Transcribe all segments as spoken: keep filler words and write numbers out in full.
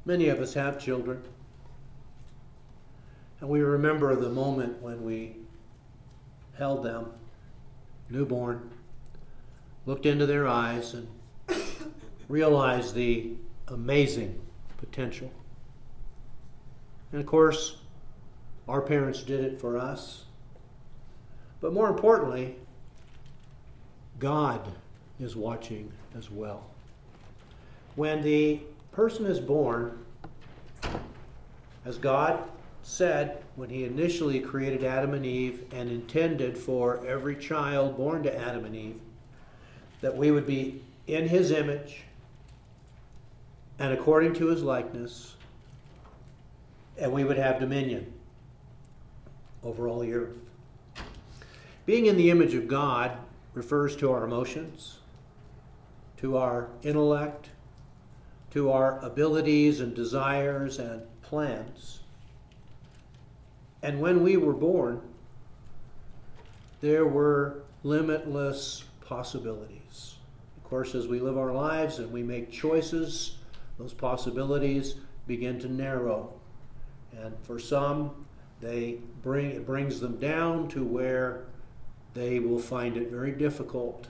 Many of us have children. And we remember the moment when we held them, newborn, looked into their eyes and realized the amazing potential. And of course, our parents did it for us. But more importantly, God is watching as well. When the person is born, as God said when he initially created Adam and Eve and intended for every child born to Adam and Eve, that we would be in his image and according to his likeness, and we would have dominion over all the earth. Being in the image of God refers to our emotions, to our intellect, to our abilities and desires and plans. And when we were born, there were limitless possibilities. Of course, as we live our lives and we make choices, those possibilities begin to narrow. And for some, they bring it brings them down to where they will find it very difficult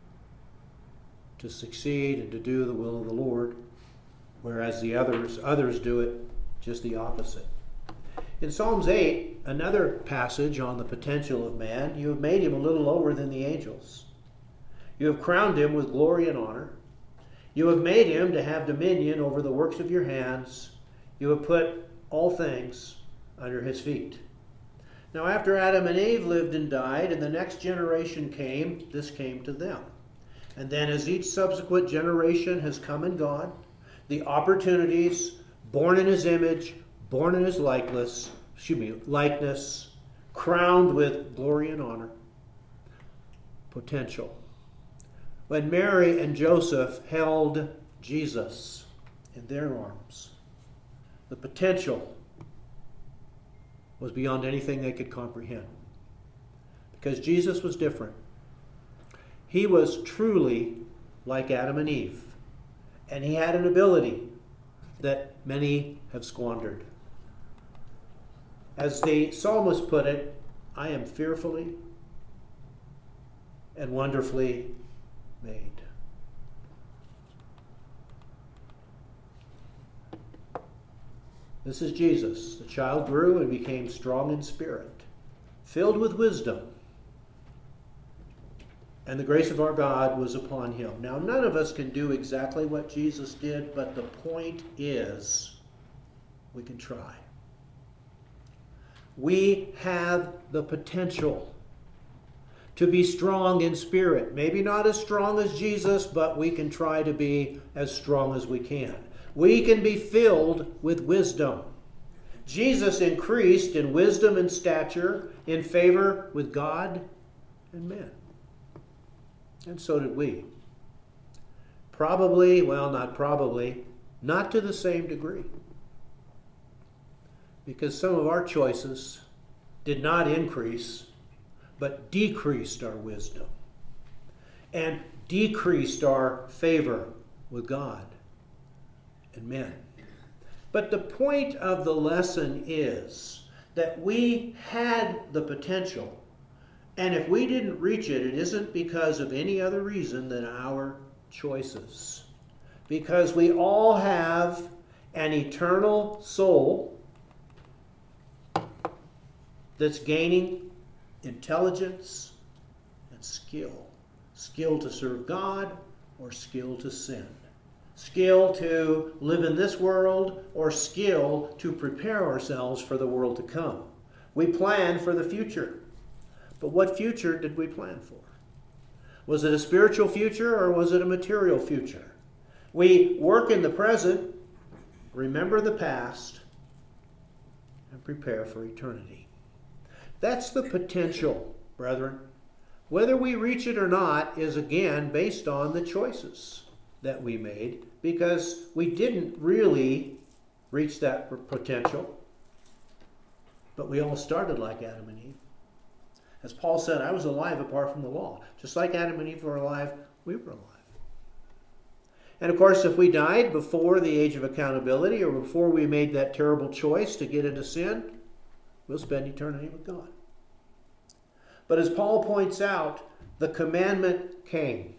to succeed and to do the will of the Lord, whereas the others others do it just the opposite. In Psalms eight, another passage on the potential of man, you have made him a little lower than the angels. You have crowned him with glory and honor. You have made him to have dominion over the works of your hands. You have put all things under his feet. Now, after Adam and Eve lived and died, and the next generation came, this came to them. And then as each subsequent generation has come and gone, the opportunities, born in his image, born in his likeness, excuse me, likeness, crowned with glory and honor, potential. When Mary and Joseph held Jesus in their arms, the potential was beyond anything they could comprehend. Because Jesus was different. He was truly like Adam and Eve. And he had an ability that many have squandered. As the psalmist put it, I am fearfully and wonderfully made. This is Jesus. The child grew and became strong in spirit, filled with wisdom, and the grace of our God was upon him. Now, none of us can do exactly what Jesus did, but the point is, we can try. We have the potential to be strong in spirit. Maybe not as strong as Jesus, but we can try to be as strong as we can. We can be filled with wisdom. Jesus increased in wisdom and stature, in favor with God and men. And so did we. Probably, well, not probably, not to the same degree. Because some of our choices did not increase, but decreased our wisdom and decreased our favor with God and men. But the point of the lesson is that we had the potential, and if we didn't reach it, it isn't because of any other reason than our choices. Because we all have an eternal soul that's gaining intelligence and skill. Skill to serve God or skill to sin. Skill to live in this world or skill to prepare ourselves for the world to come. We plan for the future. But what future did we plan for? Was it a spiritual future or was it a material future? We work in the present, remember the past, and prepare for eternity. That's the potential, brethren. Whether we reach it or not is again based on the choices that we made, because we didn't really reach that potential, but we all started like Adam and Eve. As Paul said, I was alive apart from the law. Just like Adam and Eve were alive, we were alive. And of course, if we died before the age of accountability or before we made that terrible choice to get into sin, we'll spend eternity with God. But as Paul points out, the commandment came.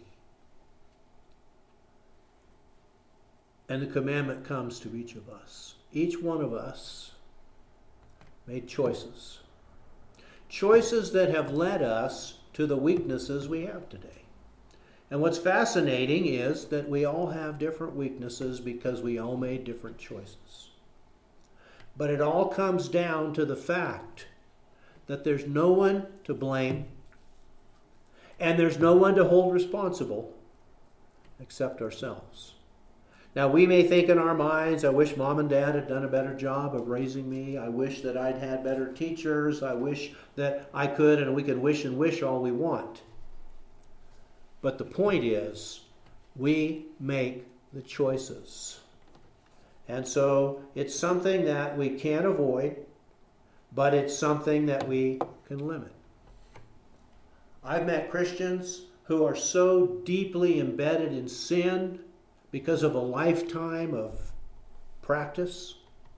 And the commandment comes to each of us. Each one of us made choices. Choices that have led us to the weaknesses we have today. And what's fascinating is that we all have different weaknesses because we all made different choices. But it all comes down to the fact that there's no one to blame and there's no one to hold responsible except ourselves. Now, we may think in our minds, I wish mom and dad had done a better job of raising me. I wish that I'd had better teachers. I wish that I could, and we can wish and wish all we want. But the point is, we make the choices. And so it's something that we can't avoid, but it's something that we can limit. I've met Christians who are so deeply embedded in sin because of a lifetime of practice.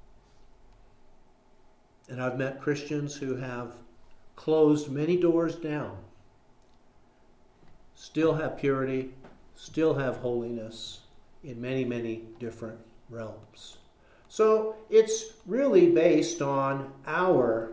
And I've met Christians who have closed many doors down, still have purity, still have holiness in many, many different realms. So it's really based on our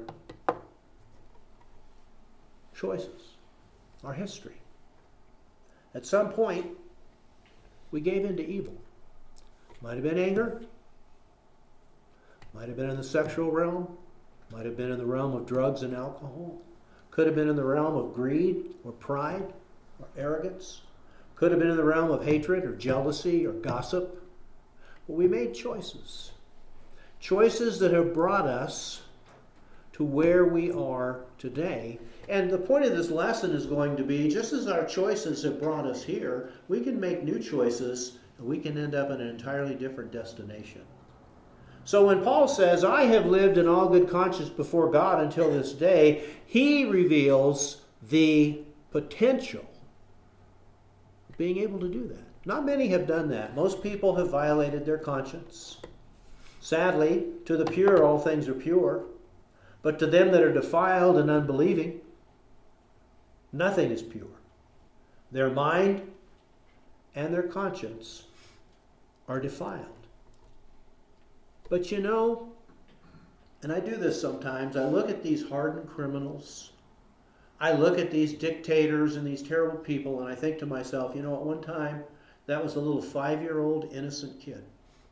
choices, our history. At some point, we gave in to evil. Might have been anger, might have been in the sexual realm, might have been in the realm of drugs and alcohol, could have been in the realm of greed or pride or arrogance, could have been in the realm of hatred or jealousy or gossip. But we made choices. Choices that have brought us to where we are today. And the point of this lesson is going to be, just as our choices have brought us here, we can make new choices and we can end up in an entirely different destination. So when Paul says, I have lived in all good conscience before God until this day, he reveals the potential of being able to do that. Not many have done that. Most people have violated their conscience. Sadly, to the pure all things are pure, but to them that are defiled and unbelieving, nothing is pure. Their mind and their conscience are defiled. But you know, and I do this sometimes, I look at these hardened criminals, I look at these dictators and these terrible people, and I think to myself, you know, at one time, that was a little five-year-old innocent kid.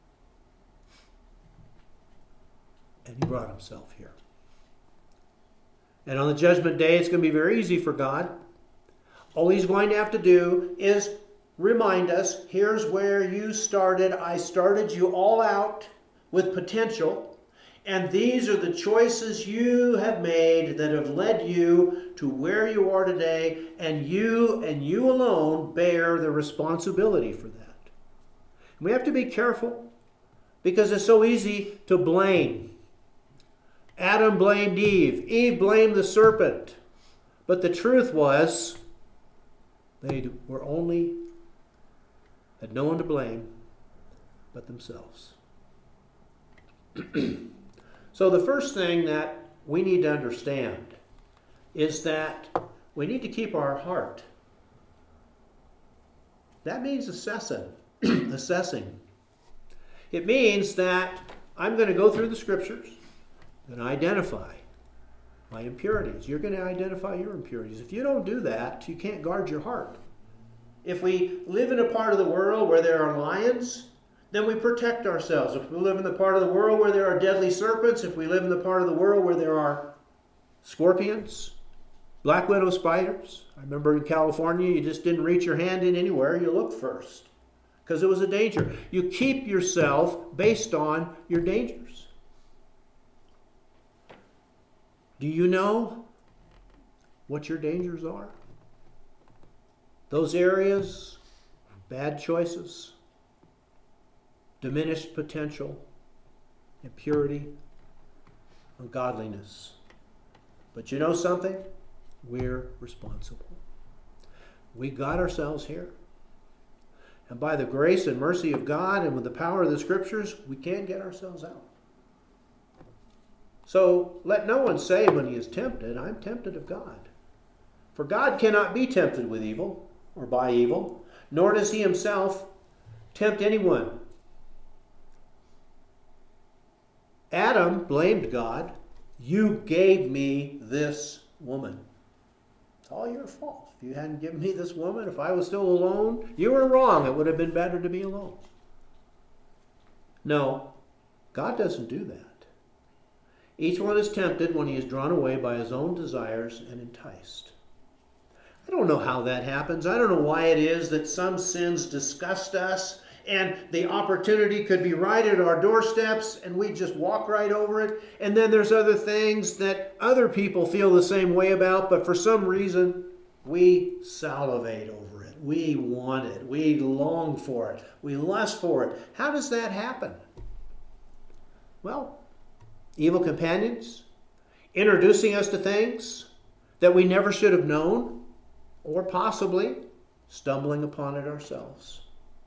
And he brought himself here. And on the judgment day, it's going to be very easy for God. All he's going to have to do is remind us, here's where you started. I started you all out with potential. And these are the choices you have made that have led you to where you are today. And you and you alone bear the responsibility for that. And we have to be careful because it's so easy to blame. Adam blamed Eve. Eve blamed the serpent. But the truth was, they were only, had no one to blame but themselves. So the first thing that we need to understand is that we need to keep our heart. That means assessing. assessing. It means that I'm going to go through the scriptures and identify my impurities. You're going to identify your impurities. If you don't do that, you can't guard your heart. If we live in a part of the world where there are lions, then we protect ourselves. If we live in the part of the world where there are deadly serpents, if we live in the part of the world where there are scorpions, black widow spiders. I remember in California, you just didn't reach your hand in anywhere. You looked first because it was a danger. You keep yourself based on your dangers. Do you know what your dangers are? Those areas, bad choices, diminished potential, impurity, ungodliness. But you know something? We're responsible. We got ourselves here. And by the grace and mercy of God and with the power of the Scriptures, we can get ourselves out. So let no one say when he is tempted, I'm tempted of God. For God cannot be tempted with evil or by evil, nor does he himself tempt anyone. Adam blamed God. You gave me this woman. It's all your fault. If you hadn't given me this woman, if I was still alone, you were wrong. It would have been better to be alone. No, God doesn't do that. Each one is tempted when he is drawn away by his own desires and enticed. I don't know how that happens. I don't know why it is that some sins disgust us and the opportunity could be right at our doorsteps and we just walk right over it. And then there's other things that other people feel the same way about, but for some reason we salivate over it. We want it. We long for it. We lust for it. How does that happen? Well, evil companions introducing us to things that we never should have known, or possibly stumbling upon it ourselves.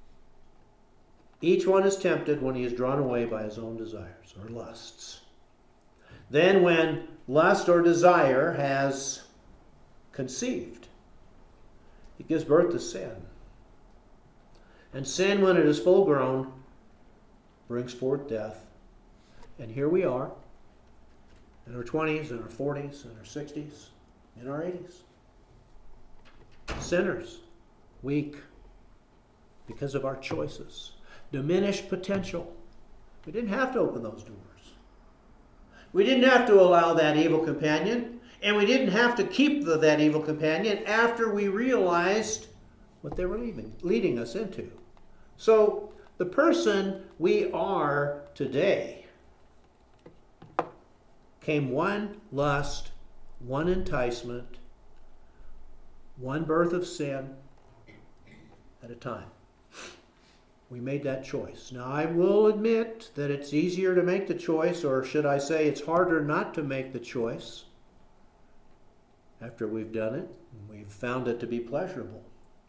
Each one is tempted when he is drawn away by his own desires or lusts. Then when lust or desire has conceived, it gives birth to sin. And sin, when it is full grown, brings forth death. And here we are, in our twenties, in our forties, in our sixties, in our eighties. Sinners, weak, because of our choices. Diminished potential. We didn't have to open those doors. We didn't have to allow that evil companion, and we didn't have to keep the, that evil companion after we realized what they were leaving, leading us into. So the person we are today came one lust, one enticement, one birth of sin at a time. We made that choice. Now, I will admit that it's easier to make the choice, or should I say it's harder not to make the choice after we've done it and we've found it to be pleasurable.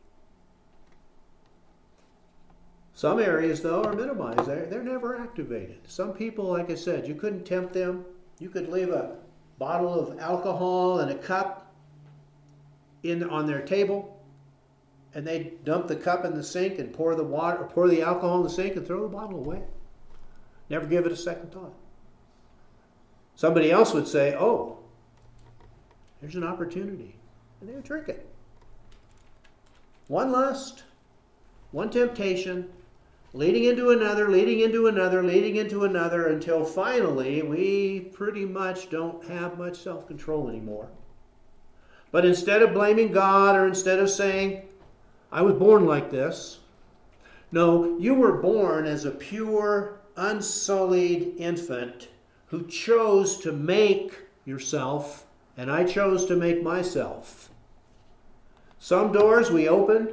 Some areas, though, are minimized. They're, they're never activated. Some people, like I said, you couldn't tempt them. You could leave a bottle of alcohol and a cup in on their table, and they dump the cup in the sink and pour the water, or pour the alcohol in the sink and throw the bottle away. Never give it a second thought. Somebody else would say, oh, here's an opportunity. And they would drink it. One lust, one temptation, leading into another, leading into another, leading into another, until finally we pretty much don't have much self-control anymore. But instead of blaming God, or instead of saying, I was born like this. No, you were born as a pure, unsullied infant who chose to make yourself, and I chose to make myself. Some doors we opened,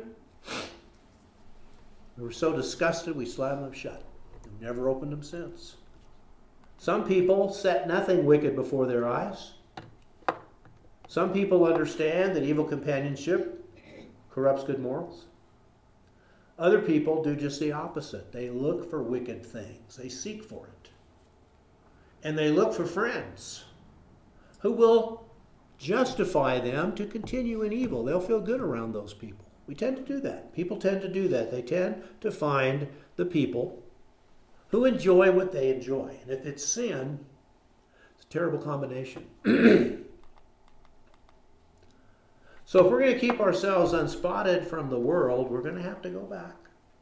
we were so disgusted we slammed them shut. We've never opened them since. Some people set nothing wicked before their eyes. Some people understand that evil companionship corrupts good morals. Other people do just the opposite. They look for wicked things. They seek for it. And they look for friends who will justify them to continue in evil. They'll feel good around those people. We tend to do that. People tend to do that. They tend to find the people who enjoy what they enjoy. And if it's sin, it's a terrible combination. So if we're going to keep ourselves unspotted from the world, we're going to have to go back.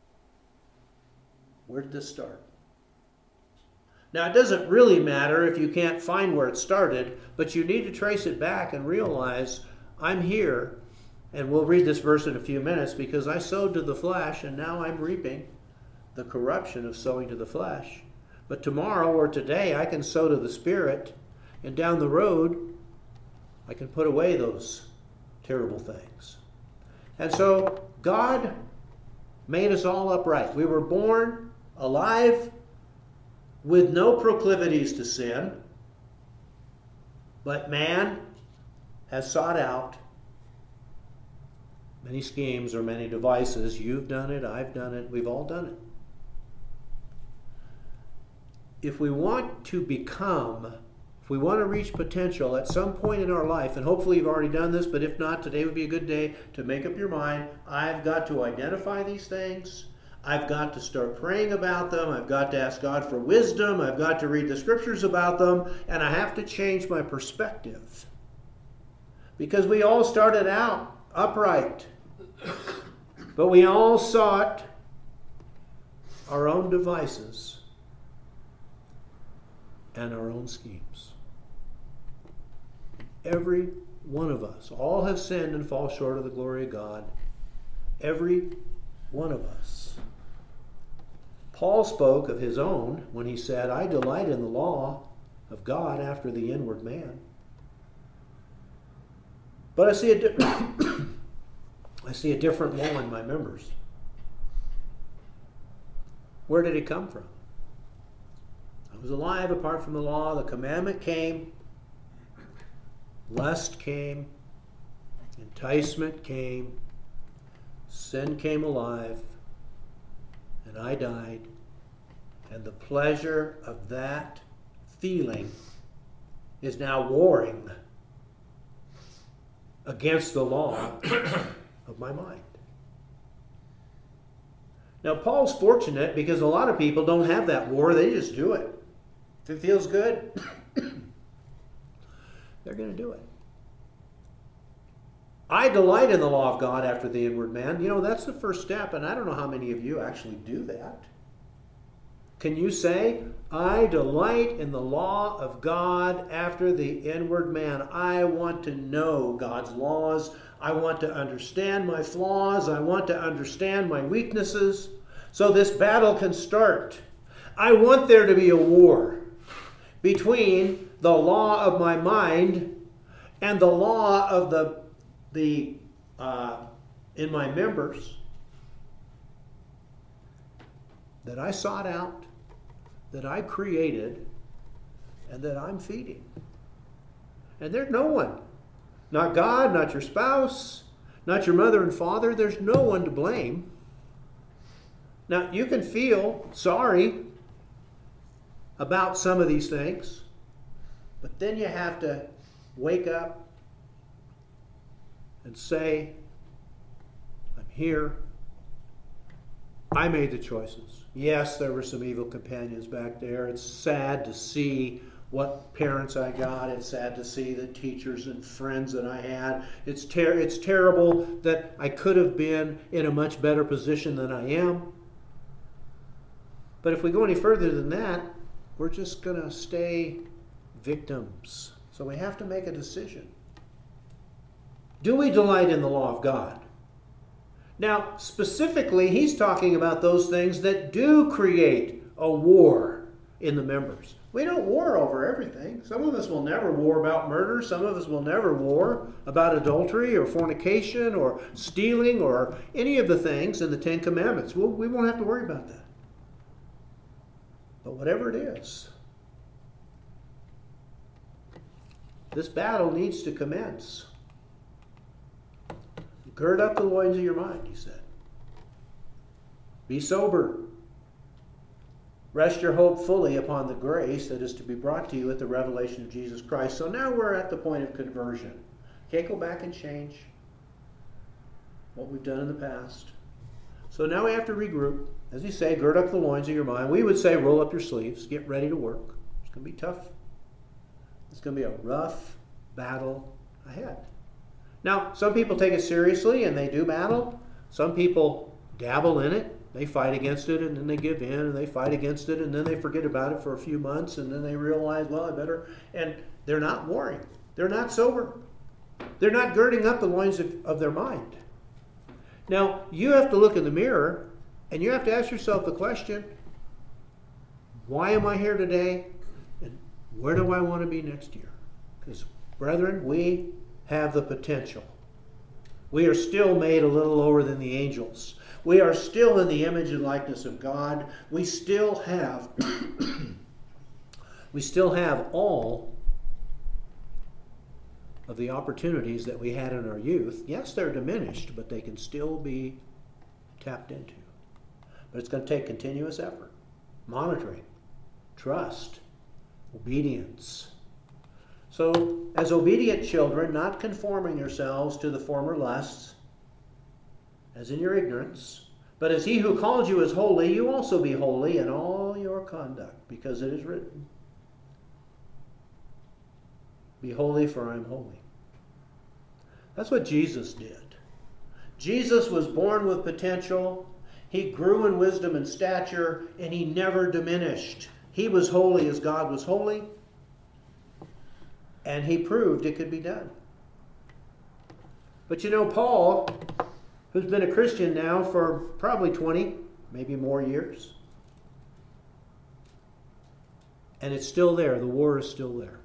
Where did this start? Now, it doesn't really matter if you can't find where it started, but you need to trace it back and realize, I'm here, and we'll read this verse in a few minutes, because I sowed to the flesh, and now I'm reaping the corruption of sowing to the flesh. But tomorrow or today, I can sow to the Spirit, and down the road, I can put away those terrible things. And so God made us all upright. We were born alive with no proclivities to sin, but man has sought out many schemes or many devices. You've done it, I've done it, we've all done it. If we want to become, if we want to reach potential at some point in our life, and hopefully you've already done this, but if not, today would be a good day to make up your mind. I've got to identify these things. I've got to start praying about them. I've got to ask God for wisdom. I've got to read the scriptures about them. And I have to change my perspective. Because we all started out upright. But we all sought our own devices and our own schemes. Every one of us, all have sinned and fall short of the glory of God. Every one of us. Paul spoke of his own when he said, I delight in the law of God after the inward man. But I see a, di- I see a different law in my members. Where did it come from? I was alive apart from the law. The commandment came. Lust came. Enticement came. Sin came alive. And I died. And the pleasure of that feeling is now warring against the law of my mind. Now, Paul's fortunate because a lot of people don't have that war. They just do it. If it feels good, they're going to do it. I delight in the law of God after the inward man. You know, that's the first step, and I don't know how many of you actually do that. Can you say, I delight in the law of God after the inward man? I want to know God's laws. I want to understand my flaws. I want to understand my weaknesses so this battle can start. I want there to be a war between the law of my mind and the law of the, the uh, in my members that I sought out, that I created, and that I'm feeding. And there's no one, not God, not your spouse, not your mother and father, there's no one to blame. Now, you can feel sorry about some of these things, but then you have to wake up and say, I'm here. I made the choices. Yes, there were some evil companions back there. It's sad to see what parents I got. It's sad to see the teachers and friends that I had. It's ter- it's terrible that I could have been in a much better position than I am. But if we go any further than that, we're just going to stay victims. So we have to make a decision. Do we delight in the law of God? Now, specifically, he's talking about those things that do create a war in the members. We don't war over everything. Some of us will never war about murder. Some of us will never war about adultery or fornication or stealing or any of the things in the Ten Commandments. We'll, we won't have to worry about that. But whatever it is, this battle needs to commence. Gird up the loins of your mind, he said. Be sober. Rest your hope fully upon the grace that is to be brought to you at the revelation of Jesus Christ. So now we're at the point of conversion. Can't go back and change what we've done in the past. So now we have to regroup. As you say, gird up the loins of your mind. We would say roll up your sleeves. Get ready to work. It's going to be tough. It's going to be a rough battle ahead. Now, some people take it seriously and they do battle. Some people dabble in it. They fight against it and then they give in and they fight against it and then they forget about it for a few months and then they realize, well, I better. And they're not warring. They're not sober. They're not girding up the loins of, of their mind. Now, you have to look in the mirror and you have to ask yourself the question, why am I here today and where do I want to be next year? Because, brethren, we have the potential. We are still made a little lower than the angels. We are still in the image and likeness of God. We still have we still have all of the opportunities that we had in our youth. Yes, they're diminished, but they can still be tapped into. But it's going to take continuous effort, monitoring, trust, obedience. So, as obedient children, not conforming yourselves to the former lusts, as in your ignorance, but as he who called you is holy, you also be holy in all your conduct, because it is written, be holy, for I am holy. That's what Jesus did. Jesus was born with potential. He grew in wisdom and stature, and he never diminished. He was holy as God was holy, and he proved it could be done. But you know, Paul, who's been a Christian now for probably twenty, maybe more years, and it's still there. The war is still there.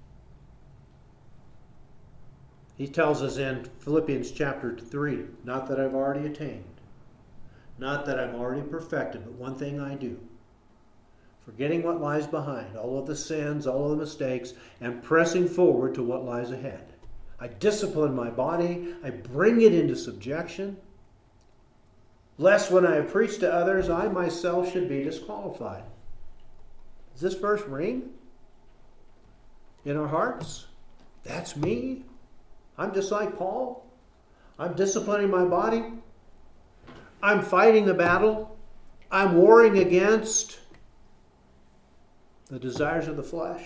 He tells us in Philippians chapter three, not that I've already attained, not that I'm already perfected, but one thing I do, forgetting what lies behind, all of the sins, all of the mistakes, and pressing forward to what lies ahead. I discipline my body, I bring it into subjection, lest when I have preached to others, I myself should be disqualified. Does this verse ring in our hearts? That's me. I'm just like Paul. I'm disciplining my body. I'm fighting the battle. I'm warring against the desires of the flesh.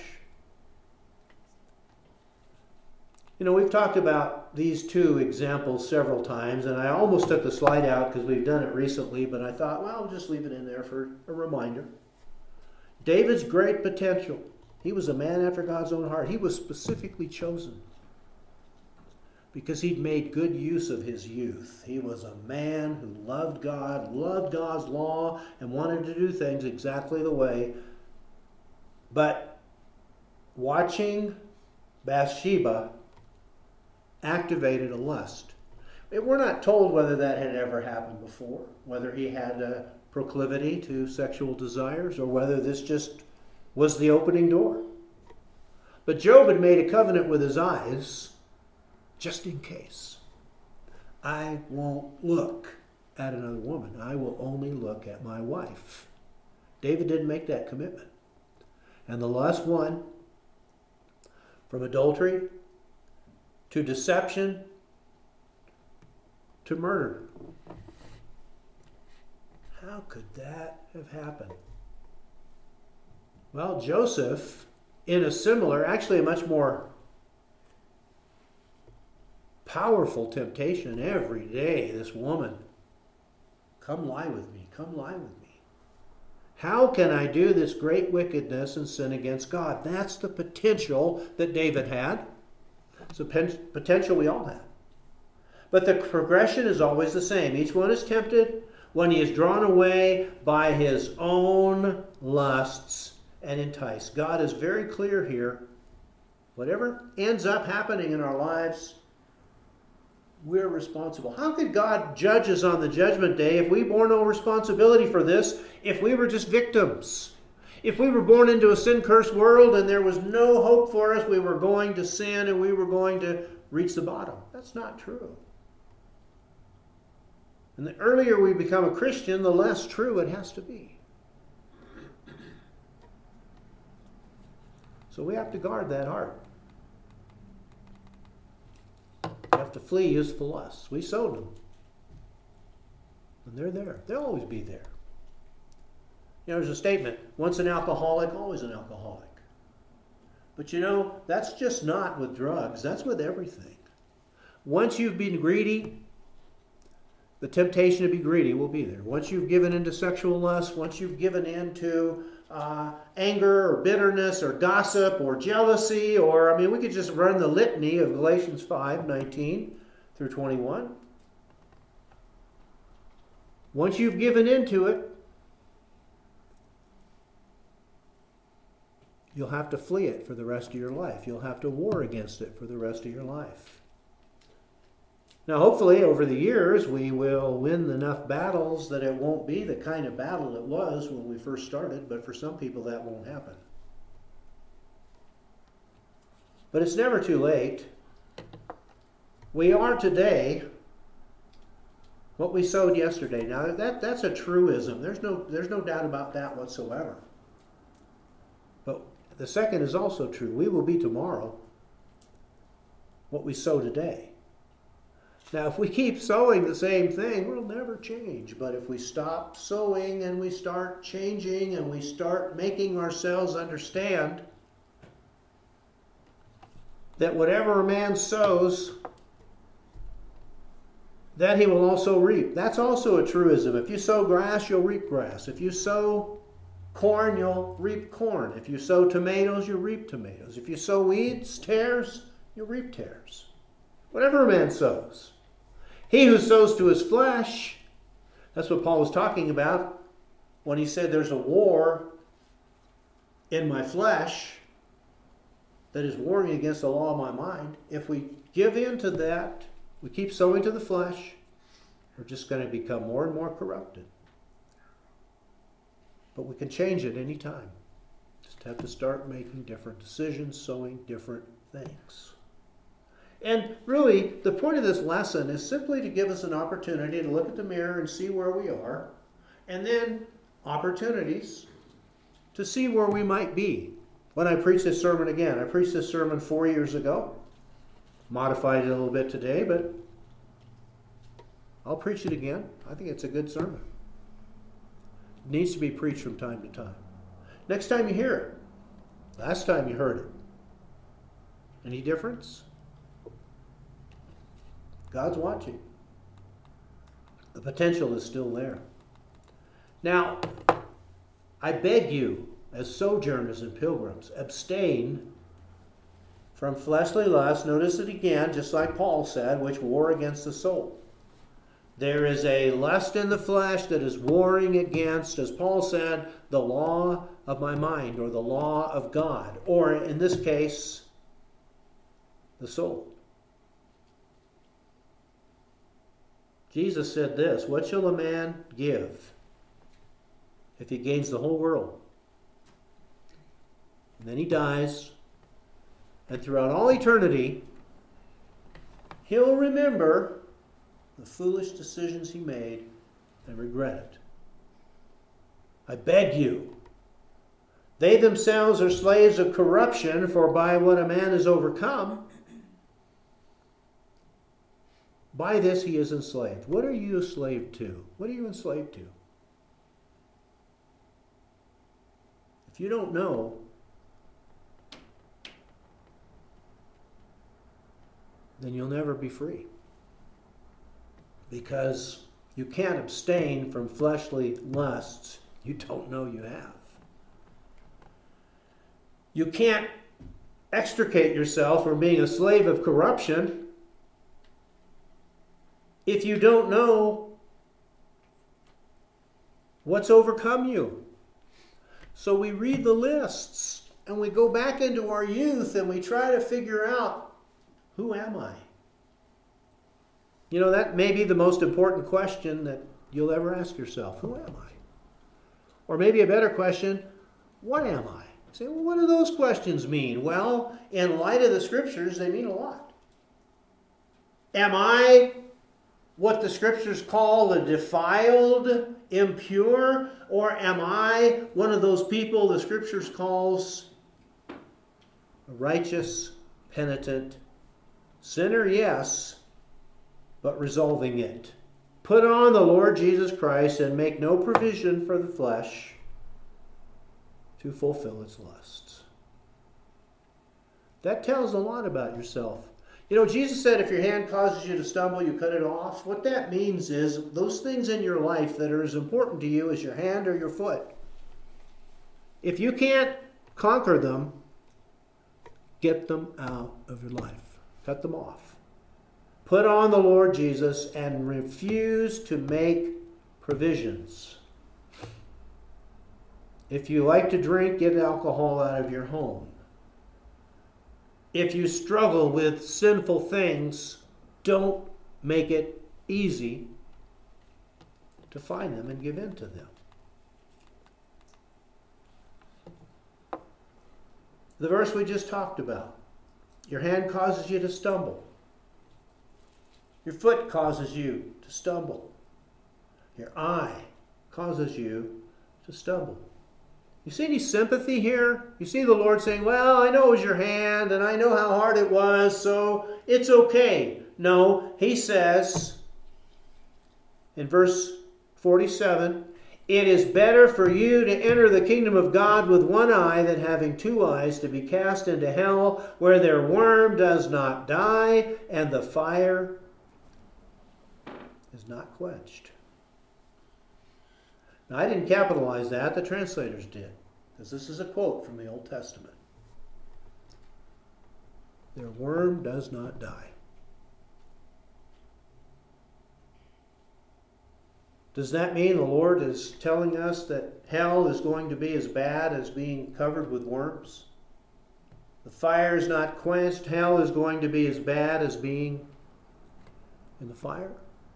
You know, we've talked about these two examples several times, and I almost took the slide out because we've done it recently, but I thought, well, I'll just leave it in there for a reminder. David's great potential. He was a man after God's own heart. He was specifically chosen because he'd made good use of his youth. He was a man who loved God, loved God's law, and wanted to do things exactly the way. But watching Bathsheba activated a lust. We're not told whether that had ever happened before, whether he had a proclivity to sexual desires, or whether this just was the opening door. But Job had made a covenant with his eyes, just in case. I won't look at another woman. I will only look at my wife. David didn't make that commitment. And the lust won from adultery to deception to murder. How could that have happened? Well, Joseph, in a similar, actually a much more powerful temptation every day, this woman, come lie with me, come lie with me. How can I do this great wickedness and sin against God? That's the potential that David had. It's a potential we all have. But the progression is always the same. Each one is tempted when he is drawn away by his own lusts and enticed. God is very clear here. Whatever ends up happening in our lives, we're responsible. How could God judge us on the judgment day if we bore no responsibility for this, if we were just victims? If we were born into a sin-cursed world and there was no hope for us, we were going to sin and we were going to reach the bottom. That's not true. And the earlier we become a Christian, the less true it has to be. So we have to guard that heart. We have to flee useful lusts. We sowed them. And they're there. They'll always be there. You know, there's a statement, once an alcoholic, always an alcoholic. But you know, that's just not with drugs. That's with everything. Once you've been greedy, the temptation to be greedy will be there. Once you've given into sexual lust, once you've given into uh, anger or bitterness or gossip or jealousy, or, I mean, we could just run the litany of Galatians five, nineteen through twenty-one. Once you've given into it, you'll have to flee it for the rest of your life. You'll have to war against it for the rest of your life. Now, hopefully, over the years, we will win enough battles that it won't be the kind of battle it was when we first started, but for some people that won't happen. But it's never too late. We are today what we sowed yesterday. Now that, that's a truism. There's no, there's no doubt about that whatsoever. But the second is also true. We will be tomorrow what we sow today. Now, if we keep sowing the same thing, we'll never change. But if we stop sowing and we start changing and we start making ourselves understand that whatever a man sows, that he will also reap. That's also a truism. If you sow grass, you'll reap grass. If you sow corn, you'll reap corn. If you sow tomatoes, you'll reap tomatoes. If you sow weeds, tares, you'll reap tares. Whatever a man sows. He who sows to his flesh, that's what Paul was talking about when he said there's a war in my flesh that is warring against the law of my mind. If we give in to that, we keep sowing to the flesh, we're just going to become more and more corrupted. But we can change it any time. Just have to start making different decisions, sowing different things. And really, the point of this lesson is simply to give us an opportunity to look at the mirror and see where we are, and then opportunities to see where we might be. When I preach this sermon again, I preached this sermon four years ago, modified it a little bit today, but I'll preach it again. I think it's a good sermon. It needs to be preached from time to time. Next time you hear it, last time you heard it, any difference? God's watching. The potential is still there. Now, I beg you, as sojourners and pilgrims, abstain from fleshly lust. Notice it again, just like Paul said, which war against the soul. There is a lust in the flesh that is warring against, as Paul said, the law of my mind, or the law of God, or in this case, the soul. Jesus said this, what shall a man give if he gains the whole world? And then he dies, and throughout all eternity, he'll remember the foolish decisions he made and regret it. I beg you, they themselves are slaves of corruption, for by what a man is overcome, by this he is enslaved. What are you enslaved to? What are you enslaved to? If you don't know, then you'll never be free. Because you can't abstain from fleshly lusts you don't know you have. You can't extricate yourself from being a slave of corruption if you don't know what's overcome you. So we read the lists and we go back into our youth and we try to figure out, who am I? You know, that may be the most important question that you'll ever ask yourself. Who am I? Or maybe a better question, what am I? You say, well, what do those questions mean? Well, in light of the scriptures, they mean a lot. Am I what the scriptures call the defiled, impure? Or am I one of those people the scriptures calls a righteous, penitent sinner? Yes, but resolving it. Put on the Lord Jesus Christ and make no provision for the flesh to fulfill its lusts. That tells a lot about yourself. You know, Jesus said if your hand causes you to stumble, you cut it off. What that means is those things in your life that are as important to you as your hand or your foot, if you can't conquer them, get them out of your life. Cut them off. Put on the Lord Jesus and refuse to make provisions. If you like to drink, get alcohol out of your home. If you struggle with sinful things, don't make it easy to find them and give in to them. The verse we just talked about. Your hand causes you to stumble. Your foot causes you to stumble. Your eye causes you to stumble. You see any sympathy here? You see the Lord saying, well, I know it was your hand and I know how hard it was, so it's okay. No, he says in verse forty-seven, it is better for you to enter the kingdom of God with one eye than having two eyes to be cast into hell, where their worm does not die and the fire is not quenched. Now, I didn't capitalize that. The translators did, because this is a quote from the Old Testament. Their worm does not die. Does that mean the Lord is telling us that hell is going to be as bad as being covered with worms? The fire is not quenched. Hell is going to be as bad as being in the fire?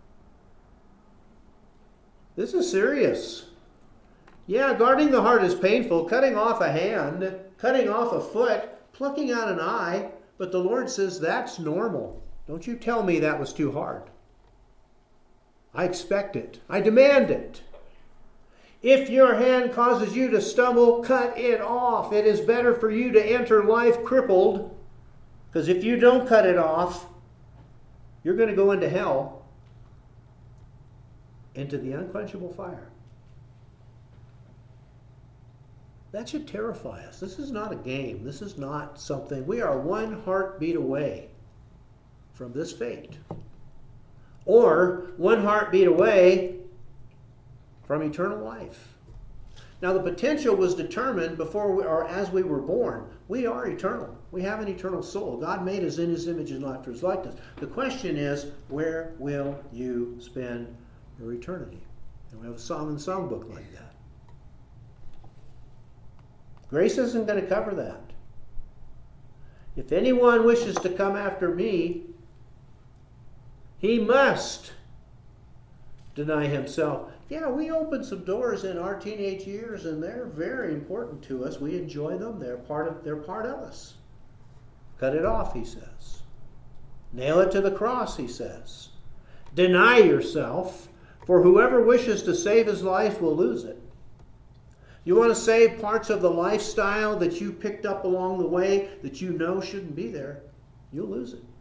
This is serious. Yeah, guarding the heart is painful. Cutting off a hand, cutting off a foot, plucking out an eye. But the Lord says that's normal. Don't you tell me that was too hard. I expect it. I demand it. If your hand causes you to stumble, cut it off. It is better for you to enter life crippled, because if you don't cut it off, you're going to go into hell, into the unquenchable fire. That should terrify us. This is not a game. This is not something. We are one heartbeat away from this fate. Or one heartbeat away from eternal life. Now, the potential was determined before we, or as we were born. We are eternal. We have an eternal soul. God made us in his image and after his likeness. The question is, where will you spend your eternity? And we have a song in the songbook like that. Grace isn't going to cover that. If anyone wishes to come after me, he must deny himself. Yeah, we open some doors in our teenage years, and they're very important to us. We enjoy them. They're part of, they're part of us. Cut it off, he says. Nail it to the cross, he says. Deny yourself, for whoever wishes to save his life will lose it. You want to save parts of the lifestyle that you picked up along the way that you know shouldn't be there, you'll lose it.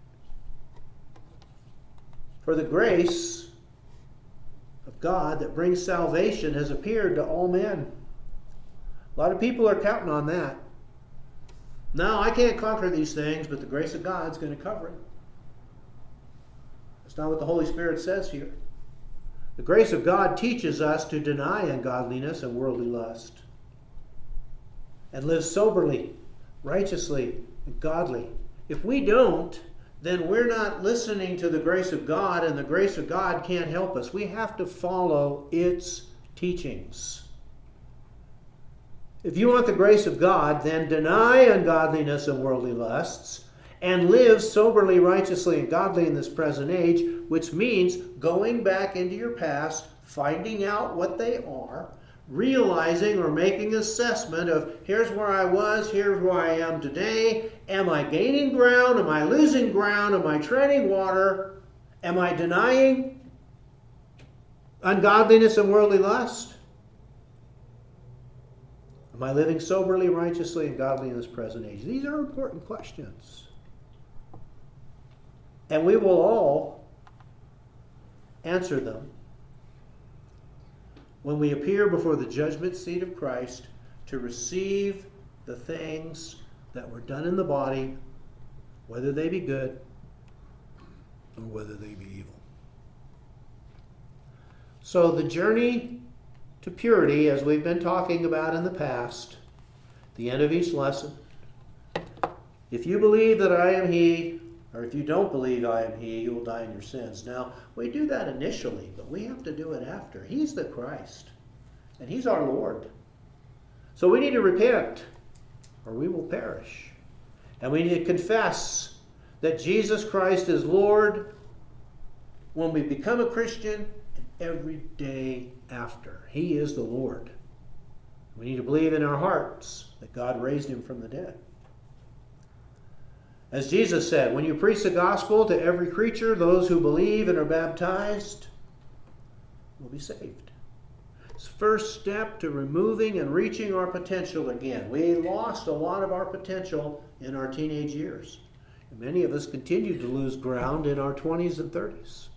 For the grace of God that brings salvation has appeared to all men. A lot of people are counting on that. No, I can't conquer these things, but the grace of God's going to cover it. That's not what the Holy Spirit says here. The grace of God teaches us to deny ungodliness and worldly lust and live soberly, righteously, and godly. If we don't, then we're not listening to the grace of God, and the grace of God can't help us. We have to follow its teachings. If you want the grace of God, then deny ungodliness and worldly lusts and live soberly, righteously, and godly in this present age, which means going back into your past, finding out what they are, realizing or making an assessment of here's where I was, here's where I am today. Am I gaining ground? Am I losing ground? Am I treading water? Am I denying ungodliness and worldly lust? Am I living soberly, righteously, and godly in this present age? These are important questions. And we will all answer them when we appear before the judgment seat of Christ to receive the things that were done in the body, whether they be good or whether they be evil. So the journey to purity, as we've been talking about in the past, the end of each lesson, if you believe that I am he, or if you don't believe I am he, you will die in your sins. Now, we do that initially, but we have to do it after. He's the Christ, and he's our Lord. So we need to repent, or we will perish. And we need to confess that Jesus Christ is Lord when we become a Christian and every day after. He is the Lord. We need to believe in our hearts that God raised him from the dead. As Jesus said, when you preach the gospel to every creature, those who believe and are baptized will be saved. It's the first step to removing and reaching our potential again. We lost a lot of our potential in our teenage years. And many of us continue to lose ground in our twenties and thirties.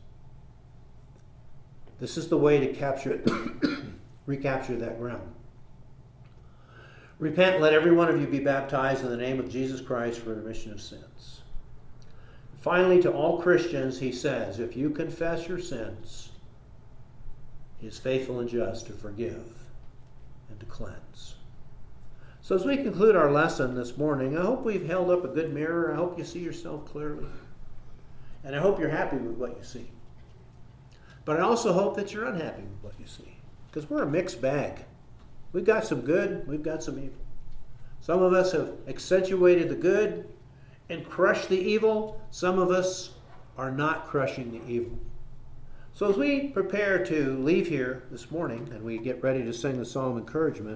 This is the way to capture, recapture that ground. Repent, let every one of you be baptized in the name of Jesus Christ for the remission of sins. Finally, to all Christians, he says, if you confess your sins, he is faithful and just to forgive and to cleanse. So as we conclude our lesson this morning, I hope we've held up a good mirror. I hope you see yourself clearly. And I hope you're happy with what you see. But I also hope that you're unhappy with what you see. Because we're a mixed bag. We've got some good, we've got some evil. Some of us have accentuated the good and crushed the evil. Some of us are not crushing the evil. So as we prepare to leave here this morning and we get ready to sing the psalm of encouragement,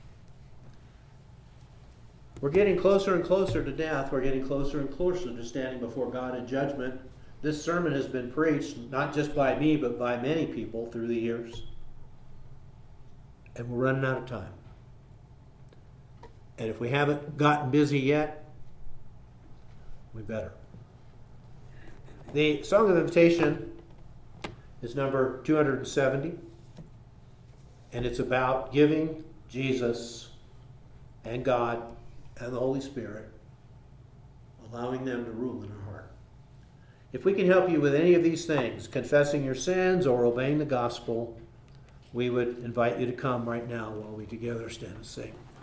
we're getting closer and closer to death. We're getting closer and closer to standing before God in judgment. This sermon has been preached not just by me, but by many people through the years. And we're running out of time. And if we haven't gotten busy yet, we better. The Song of Invitation is number two hundred seventy. And it's about giving Jesus and God and the Holy Spirit, allowing them to rule in our heart. If we can help you with any of these things, confessing your sins or obeying the gospel, we would invite you to come right now while we together stand and sing.